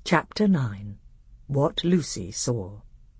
Chapter 9. What Lucy Saw.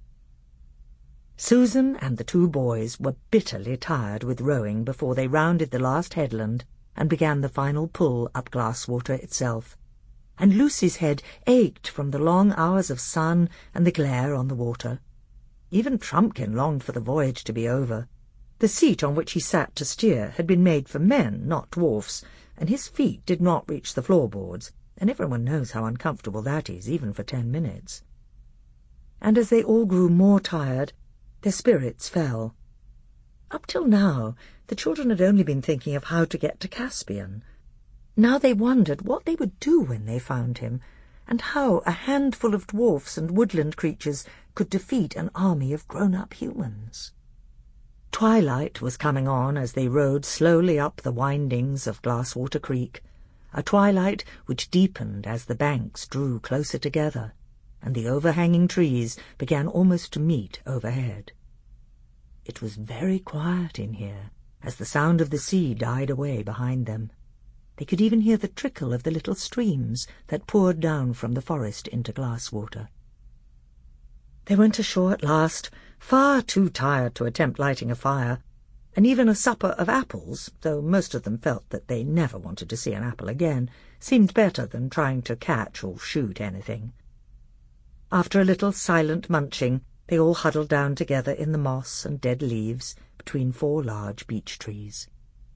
Susan and the two boys were bitterly tired with rowing before they rounded the last headland and began the final pull up Glasswater itself, and Lucy's head ached from the long hours of sun and the glare on the water. Even Trumpkin longed for the voyage to be over. The seat on which he sat to steer had been made for men, not dwarfs, and his feet did not reach the floorboards, and everyone knows how uncomfortable that is, even for 10 minutes. And as they all grew more tired, their spirits fell. Up till now, the children had only been thinking of how to get to Caspian. Now they wondered what they would do when they found him, and how a handful of dwarfs and woodland creatures could defeat an army of grown-up humans. Twilight was coming on as they rowed slowly up the windings of Glasswater Creek, a twilight which deepened as the banks drew closer together, and the overhanging trees began almost to meet overhead. It was very quiet in here, as the sound of the sea died away behind them. They could even hear the trickle of the little streams that poured down from the forest into Glasswater. They went ashore at last, far too tired to attempt lighting a fire, and even a supper of apples, though most of them felt that they never wanted to see an apple again, seemed better than trying to catch or shoot anything. After a little silent munching, they all huddled down together in the moss and dead leaves between 4 large beech trees.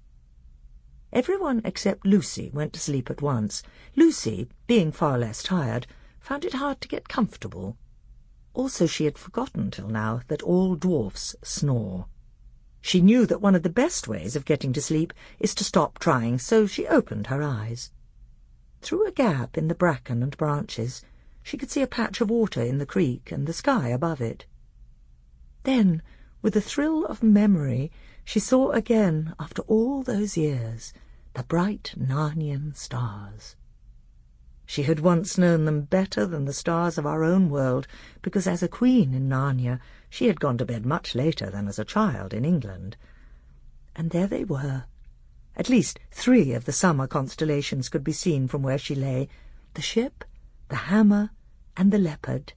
Everyone except Lucy went to sleep at once. Lucy, being far less tired, found it hard to get comfortable. Also, she had forgotten till now that all dwarfs snore. She knew that one of the best ways of getting to sleep is to stop trying, so she opened her eyes. Through a gap in the bracken and branches, she could see a patch of water in the creek and the sky above it. Then, with a thrill of memory, she saw again, after all those years, the bright Narnian stars. She had once known them better than the stars of our own world, because as a queen in Narnia she had gone to bed much later than as a child in England. And there they were. At least 3 of the summer constellations could be seen from where she lay, the ship, the hammer, and the leopard.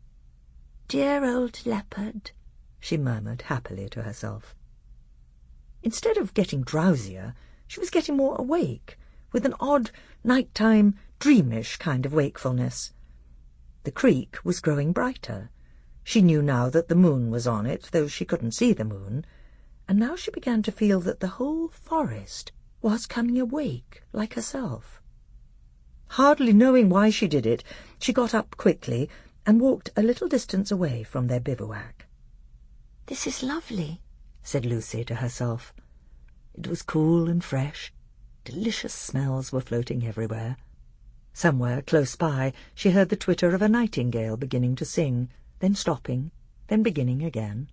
"Dear old leopard," she murmured happily to herself. Instead of getting drowsier, she was getting more awake, with an odd, night-time, dreamish kind of wakefulness. The creek was growing brighter. She knew now that the moon was on it, though she couldn't see the moon, and now she began to feel that the whole forest was coming awake like herself. Hardly knowing why she did it, she got up quickly and walked a little distance away from their bivouac. "This is lovely," said Lucy to herself. It was cool and fresh. Delicious smells were floating everywhere. Somewhere close by she heard the twitter of a nightingale beginning to sing, then stopping, then beginning again.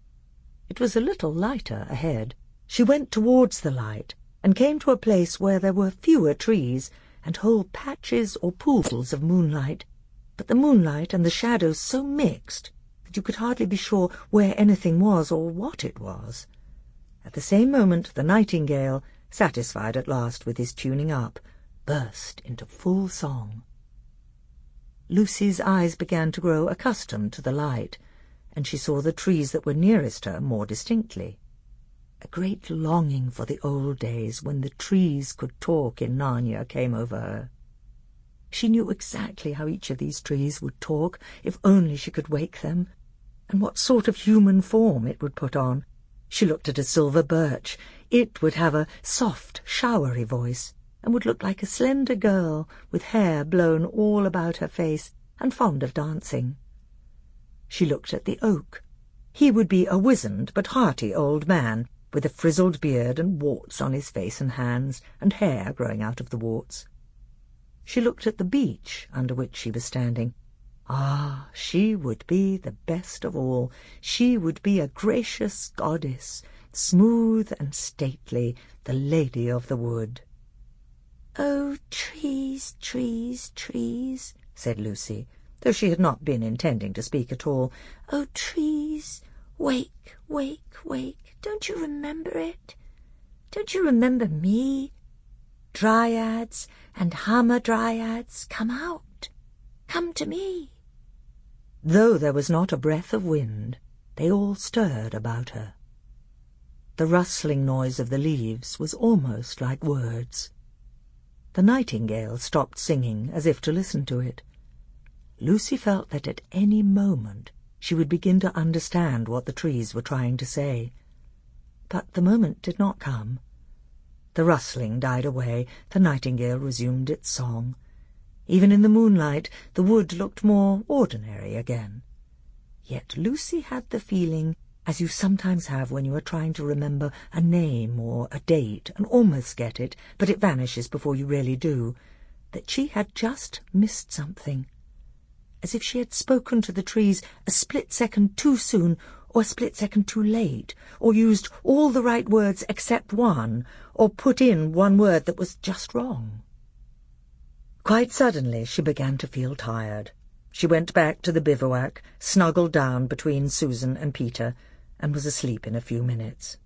It was a little lighter ahead. She went towards the light and came to a place where there were fewer trees and whole patches or pools of moonlight, but the moonlight and the shadows so mixed that you could hardly be sure where anything was or what it was. At the same moment the nightingale, satisfied at last with his tuning up, burst into full song. Lucy's eyes began to grow accustomed to the light, and she saw the trees that were nearest her more distinctly. A great longing for the old days when the trees could talk in Narnia came over her. She knew exactly how each of these trees would talk, if only she could wake them, and what sort of human form it would put on. She looked at a silver birch. It would have a soft, showery voice, and would look like a slender girl with hair blown all about her face and fond of dancing. She looked at the oak. He would be a wizened but hearty old man, with a frizzled beard and warts on his face and hands, and hair growing out of the warts. She looked at the beech under which she was standing. Ah, she would be the best of all. She would be a gracious goddess, smooth and stately, the lady of the wood. "Oh, trees, trees, trees," said Lucy, though she had not been intending to speak at all. "Oh, trees, wake, wake, wake. Don't you remember it? Don't you remember me? Dryads and hamadryads, come out. come to me." Though there was not a breath of wind, they all stirred about her. The rustling noise of the leaves was almost like words. The nightingale stopped singing as if to listen to it. Lucy felt that at any moment she would begin to understand what the trees were trying to say. But the moment did not come. The rustling died away, the nightingale resumed its song. Even in the moonlight the wood looked more ordinary again. Yet Lucy had the feeling, as you sometimes have when you are trying to remember a name or a date and almost get it, but it vanishes before you really do, that she had just missed something. As if she had spoken to the trees a split second too soon or a split second too late, or used all the right words except one, or put in one word that was just wrong. Quite suddenly she began to feel tired. She went back to the bivouac, snuggled down between Susan and Peter, and was asleep in a few minutes.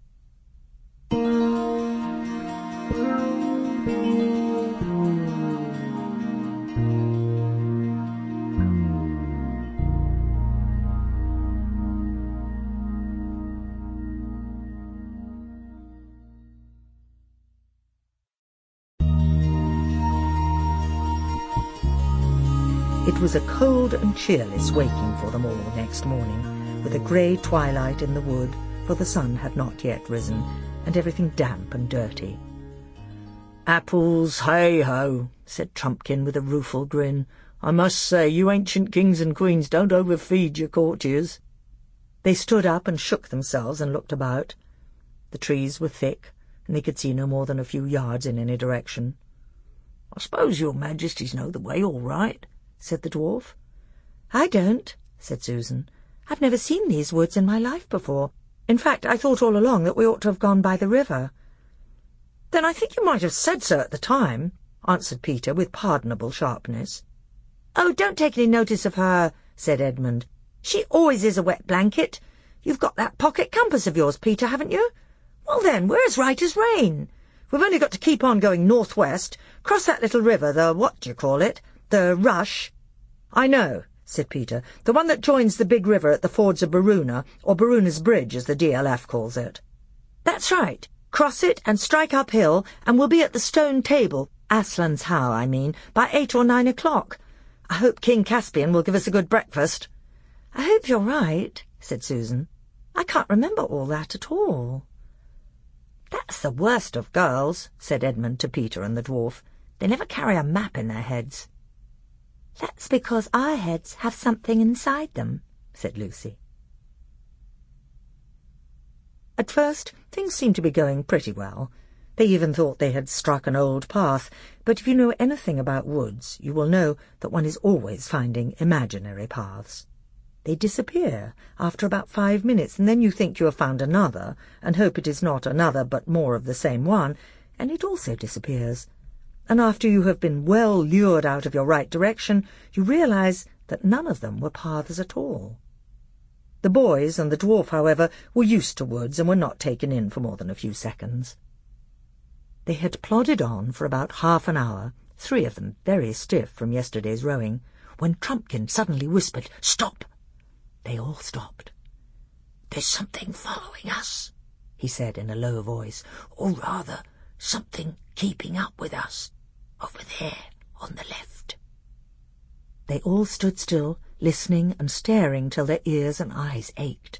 It was a cold and cheerless waking for them all next morning, with a grey twilight in the wood, for the sun had not yet risen, and everything damp and dirty. "Apples, hey-ho," said Trumpkin with a rueful grin. "I must say, you ancient kings and queens don't overfeed your courtiers." They stood up and shook themselves and looked about. The trees were thick, and they could see no more than a few yards in any direction. "I suppose your majesties know the way all right," said the dwarf. "I don't," said Susan. "I've never seen these woods in my life before. In fact, I thought all along that we ought to have gone by the river." "Then I think you might have said so at the time," answered Peter with pardonable sharpness. "Oh, don't take any notice of her," said Edmund. "She always is a wet blanket. You've got that pocket compass of yours, Peter, haven't you? Well then, we're as right as rain. We've only got to keep on going northwest, cross that little river, the the Rush." "I know," said Peter, "the one that joins the big river at the fords of Baruna, or Baruna's Bridge, as the DLF calls it." "That's right. Cross it and strike uphill, and we'll be at the stone table, Aslan's How, I mean, by 8 or 9 o'clock. I hope King Caspian will give us a good breakfast." "I hope you're right," said Susan. "I can't remember all that at all." "That's the worst of girls," said Edmund to Peter and the dwarf. "They never carry a map in their heads." "That's because our heads have something inside them," said Lucy. At first, things seemed to be going pretty well. They even thought they had struck an old path, but if you know anything about woods, you will know that one is always finding imaginary paths. They disappear after about 5 minutes, and then you think you have found another, and hope it is not another but more of the same one, and it also disappears. And after you have been well lured out of your right direction, you realize that none of them were paths at all. The boys and the dwarf, however, were used to woods and were not taken in for more than a few seconds. They had plodded on for about half an hour, 3 of them very stiff from yesterday's rowing, when Trumpkin suddenly whispered, "Stop!" They all stopped. "There's something following us," he said in a low voice, "or rather, something keeping up with us. Over there, on the left." They all stood still, listening and staring till their ears and eyes ached.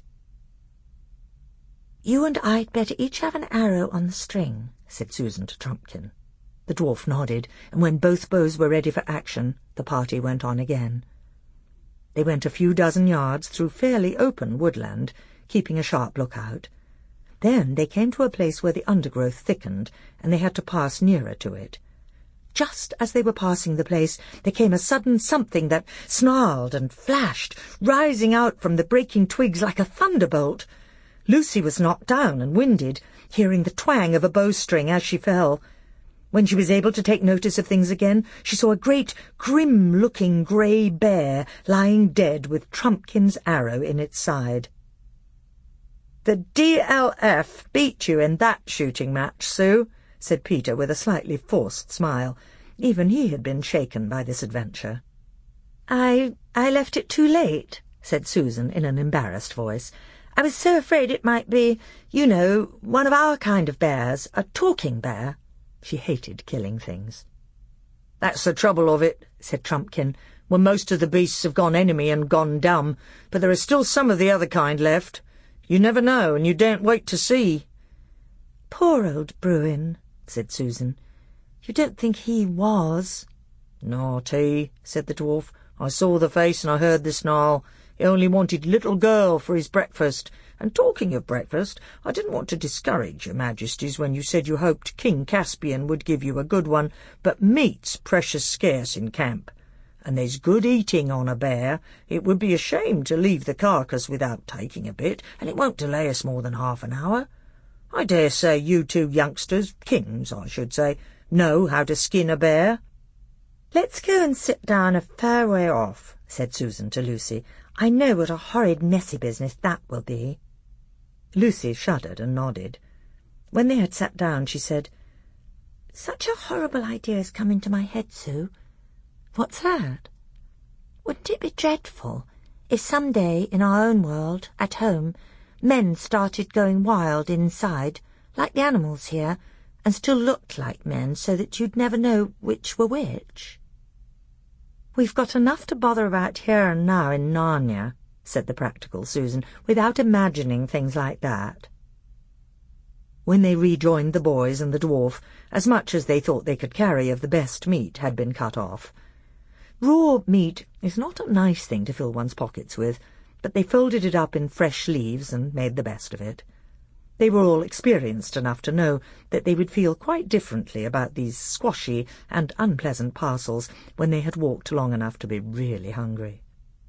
"You and I'd better each have an arrow on the string," said Susan to Trumpkin. The dwarf nodded, and when both bows were ready for action, the party went on again. They went a few dozen yards through fairly open woodland, keeping a sharp lookout. Then they came to a place where the undergrowth thickened, and they had to pass nearer to it. Just as they were passing the place, there came a sudden something that snarled and flashed, rising out from the breaking twigs like a thunderbolt. Lucy was knocked down and winded, hearing the twang of a bowstring as she fell. When she was able to take notice of things again, she saw a great, grim-looking grey bear lying dead with Trumpkin's arrow in its side. "The DLF beat you in that shooting match, Sue," said Peter with a slightly forced smile. Even he had been shaken by this adventure. I left it too late, said Susan in an embarrassed voice. I was so afraid it might be, you know, one of our kind of bears, a talking bear. She hated killing things. That's the trouble of it, said Trumpkin, when most of the beasts have gone enemy and gone dumb, but there are still some of the other kind left. You never know, and you daren't wait to see. Poor old Bruin, said Susan. You don't think he was? Not he, said the dwarf. I saw the face and I heard the snarl. He only wanted little girl for his breakfast. And talking of breakfast, I didn't want to discourage your majesties when you said you hoped King Caspian would give you a good one, but meat's precious scarce in camp. And there's good eating on a bear. It would be a shame to leave the carcass without taking a bit, and it won't delay us more than half an hour. I dare say you two youngsters, kings I should say, know how to skin a bear. Let's go and sit down a fair way off, said Susan to Lucy. I know what a horrid messy business that will be. Lucy shuddered and nodded. When they had sat down, she said, Such a horrible idea has come into my head, Sue. What's that? Wouldn't it be dreadful if some day in our own world, at home, men started going wild inside, like the animals here, and still looked like men so that you'd never know which were which? We've got enough to bother about here and now in Narnia, said the practical Susan, without imagining things like that. When they rejoined the boys and the dwarf, as much as they thought they could carry of the best meat had been cut off. Raw meat is not a nice thing to fill one's pockets with, but they folded it up in fresh leaves and made the best of it. They were all experienced enough to know that they would feel quite differently about these squashy and unpleasant parcels when they had walked long enough to be really hungry.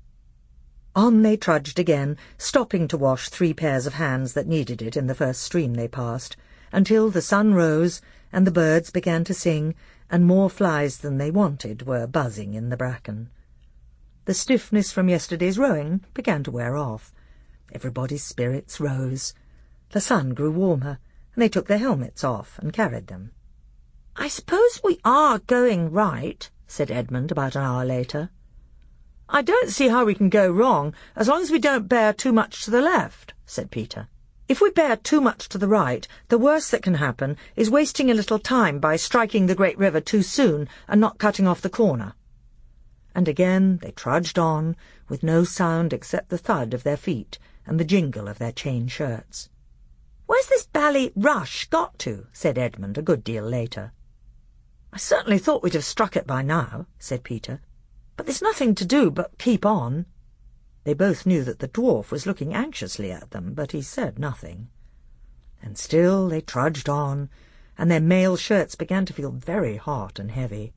On they trudged again, stopping to wash 3 pairs of hands that needed it in the first stream they passed, until the sun rose and the birds began to sing, and more flies than they wanted were buzzing in the bracken. The stiffness from yesterday's rowing began to wear off. Everybody's spirits rose. The sun grew warmer, and they took their helmets off and carried them. "I suppose we are going right," said Edmund about an hour later. "I don't see how we can go wrong, as long as we don't bear too much to the left," said Peter. "If we bear too much to the right, the worst that can happen is wasting a little time by striking the great river too soon and not cutting off the corner." And again they trudged on, with no sound except the thud of their feet and the jingle of their chain shirts. "Where's this bally rush got to?" said Edmund a good deal later. "I certainly thought we'd have struck it by now," said Peter. "But there's nothing to do but keep on." They both knew that the dwarf was looking anxiously at them, but he said nothing. And still they trudged on, and their mail shirts began to feel very hot and heavy.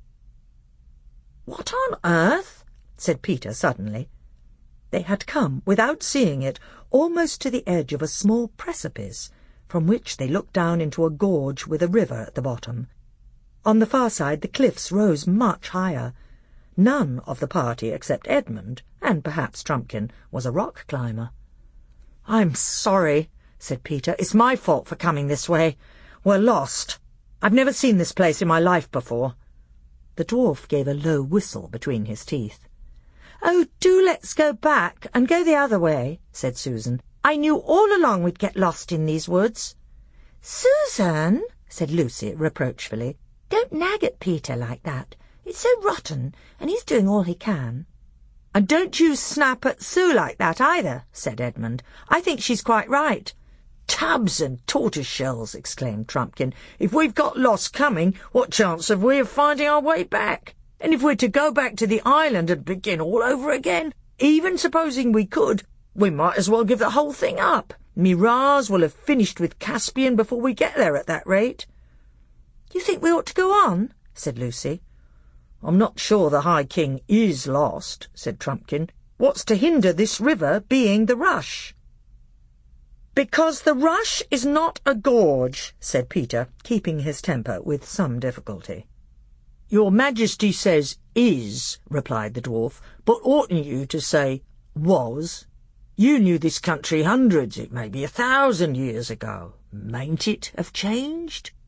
"What on earth?" said Peter suddenly. They had come, without seeing it, almost to the edge of a small precipice, from which they looked down into a gorge with a river at the bottom. On the far side the cliffs rose much higher. None of the party except Edmund, and perhaps Trumpkin, was a rock climber. "I'm sorry," said Peter. "It's my fault for coming this way. We're lost. I've never seen this place in my life before." The dwarf gave a low whistle between his teeth. "Oh, do let's go back and go the other way," said Susan. "I knew all along we'd get lost in these woods." "Susan," said Lucy reproachfully, "don't nag at Peter like that. It's so rotten, and he's doing all he can." "And don't you snap at Sue like that either," said Edmund. "I think she's quite right." "Tubs and tortoise-shells," exclaimed Trumpkin. "If we've got lost coming, what chance have we of finding our way back? And if we're to go back to the island and begin all over again, even supposing we could, we might as well give the whole thing up. Miraz will have finished with Caspian before we get there at that rate." "You think we ought to go on?" said Lucy. "I'm not sure the High King is lost," said Trumpkin. "What's to hinder this river being the Rush?" "Because the Rush is not a gorge," said Peter, keeping his temper with some difficulty. "Your Majesty says is," replied the dwarf, "but oughtn't you to say was? You knew this country hundreds, it may be 1,000 years ago. Mayn't it have changed?"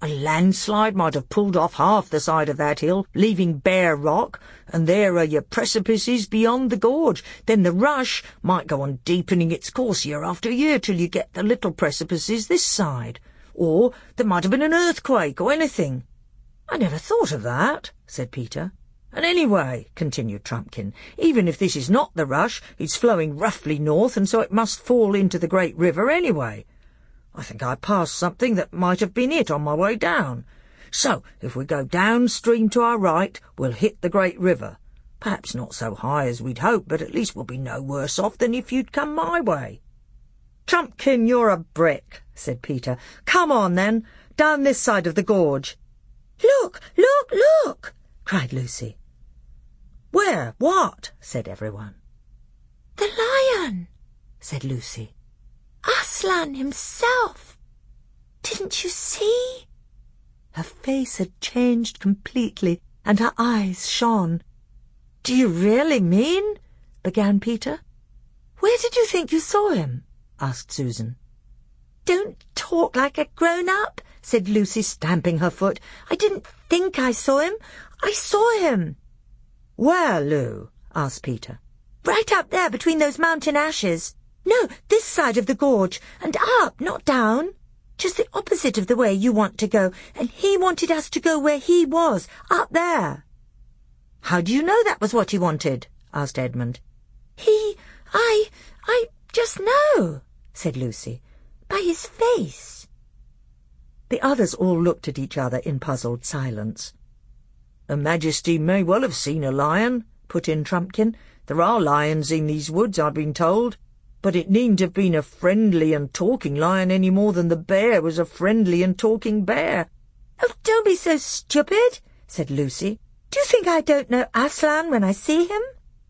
A landslide might have pulled off half the side of that hill, leaving bare rock, and there are your precipices beyond the gorge. Then the rush might go on deepening its course year after year till you get the little precipices this side. Or there might have been an earthquake or anything." "I never thought of that," said Peter. "And anyway," continued Trumpkin, "even if this is not the rush, it's flowing roughly north, and so it must fall into the great river anyway. I think I passed something that might have been it on my way down. So, if we go downstream to our right, we'll hit the great river. Perhaps not so high as we'd hoped, but at least we'll be no worse off than if you'd come my way." "Trumpkin, you're a brick," said Peter. "Come on, then, down this side of the gorge." "Look, look, look!" cried Lucy. "Where? What?" said everyone. "The lion," said Lucy. "Aslan himself. Didn't you see?" Her face had changed completely, and her eyes shone. "Do you really mean—" began Peter. "Where did you think you saw him?" asked Susan. "Don't talk like a grown-up," said Lucy, stamping her foot. "I didn't think I saw him. I saw him." "Where, Lou?" asked Peter. "Right up there between those mountain ashes. No, this side of the gorge, and up, not down. Just the opposite of the way you want to go, and he wanted us to go where he was, up there." "How do you know that was what he wanted?" asked Edmund. I just know," said Lucy, "by his face." The others all looked at each other in puzzled silence. "Her Majesty may well have seen a lion," put in Trumpkin. "There are lions in these woods, I've been told. But it needn't have been a friendly and talking lion any more than the bear was a friendly and talking bear." "Oh, don't be so stupid," said Lucy. "Do you think I don't know Aslan when I see him?"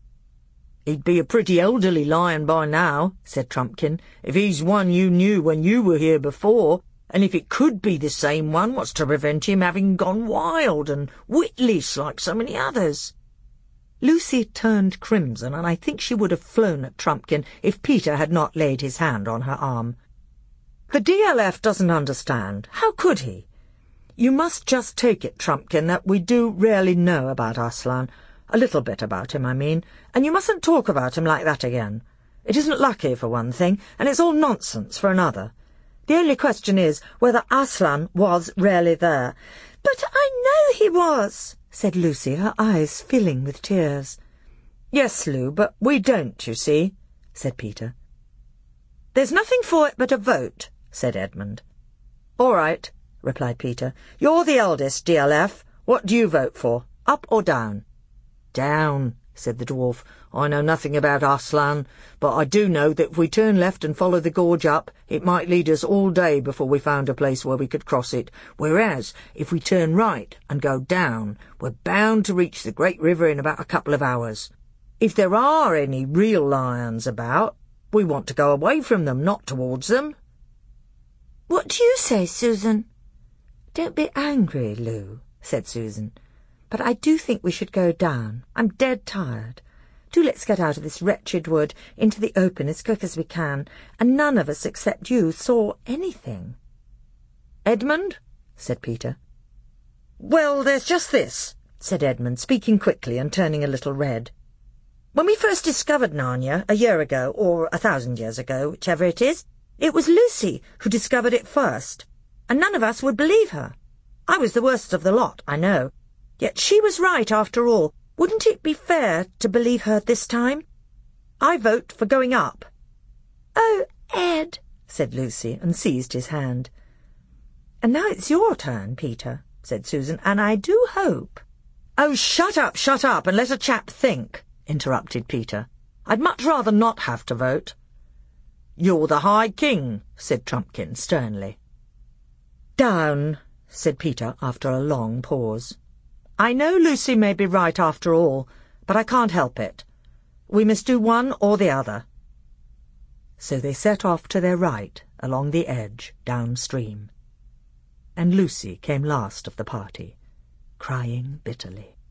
"He'd be a pretty elderly lion by now," said Trumpkin, "if he's one you knew when you were here before. And if it could be the same one, what's to prevent him having gone wild and witless like so many others?" Lucy turned crimson, and I think she would have flown at Trumpkin if Peter had not laid his hand on her arm. "The DLF doesn't understand. How could he? You must just take it, Trumpkin, that we do really know about Aslan. A little bit about him, I mean. And you mustn't talk about him like that again. It isn't lucky, for one thing, and it's all nonsense for another. The only question is whether Aslan was really there." "But I know he was," said Lucy, her eyes filling with tears. "Yes, Lou, but we don't, you see," said Peter. "There's nothing for it but a vote," said Edmund. "All right," replied Peter. "You're the eldest, DLF. What do you vote for, up or down?" "Down," said the dwarf. "I know nothing about Aslan, but I do know that if we turn left and follow the gorge up, it might lead us all day before we found a place where we could cross it, whereas if we turn right and go down, we're bound to reach the great river in about a couple of hours. If there are any real lions about, we want to go away from them, not towards them." "What do you say, Susan?" "Don't be angry, Lou," said Susan. "But I do think we should go down. I'm dead tired. Do let's get out of this wretched wood into the open as quick as we can, and none of us except you saw anything." "Edmund?" said Peter. "Well, there's just this," said Edmund, speaking quickly and turning a little red. "When we first discovered Narnia, a year ago, or 1,000 years ago, whichever it is, it was Lucy who discovered it first, and none of us would believe her. I was the worst of the lot, I know. Yet she was right after all. Wouldn't it be fair to believe her this time? I vote for going up." "Oh, Ed," said Lucy, and seized his hand. "And now it's your turn, Peter," said Susan, "and I do hope—" "Oh, shut up, and let a chap think," interrupted Peter. "I'd much rather not have to vote." "You're the High King," said Trumpkin sternly. "Down," said Peter after a long pause. "I know Lucy may be right after all, but I can't help it. We must do one or the other." So they set off to their right along the edge downstream, and Lucy came last of the party, crying bitterly.